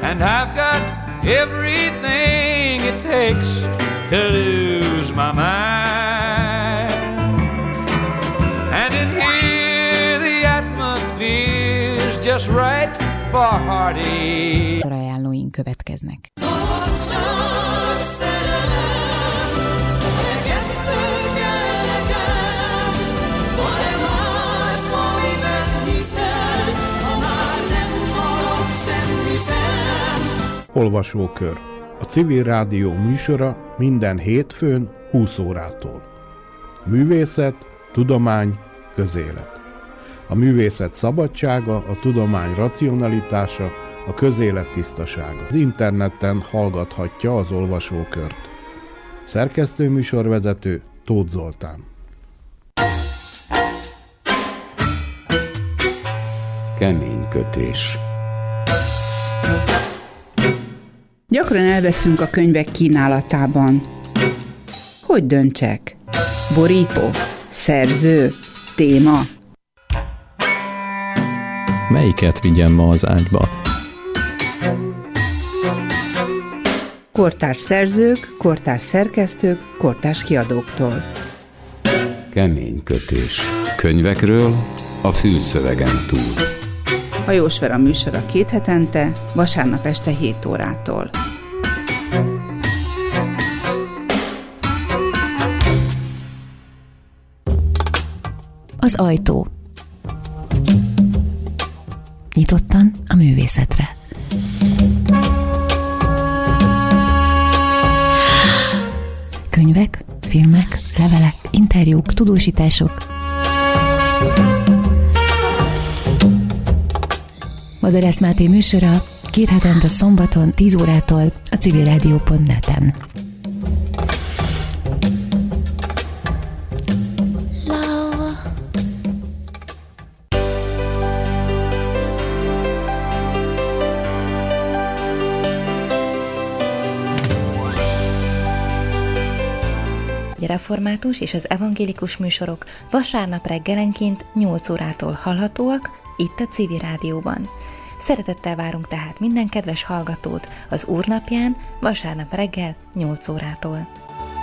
and I've got everything it takes to lose my mind. And in here the atmosphere's just right for hearty. Ajánlóink következnek. Olvasókör. A Civil Rádió műsora minden hétfőn 20 órától. Művészet, tudomány, közélet. A művészet szabadsága, a tudomány racionalitása, a közélet tisztasága. Az interneten hallgathatja az olvasókört. Szerkesztőműsorvezető Tóth Zoltán. Keménykötés. Gyakran elveszünk a könyvek kínálatában. Hogy döntsek? Borító? Szerző? Téma? Melyiket vigyem ma az ágyba? Kortárs szerzők, kortárs szerkesztők, kortárs kiadóktól. Keménykötés. Könyvekről a fülszövegen túl. Hajós Vera műsora 2 hetente, vasárnap este 7 órától. Az ajtó. Nyitottan a művészetre. Könyvek, filmek, levelek, interjúk, tudósítások. Madarász Máté műsora 2 hetente szombaton 10 órától a civilradio.net-en. A református és az evangélikus műsorok vasárnap reggelenként 8 órától hallhatóak itt a Civil Rádióban. Szeretettel várunk tehát minden kedves hallgatót az Úrnapján vasárnap reggel 8 órától.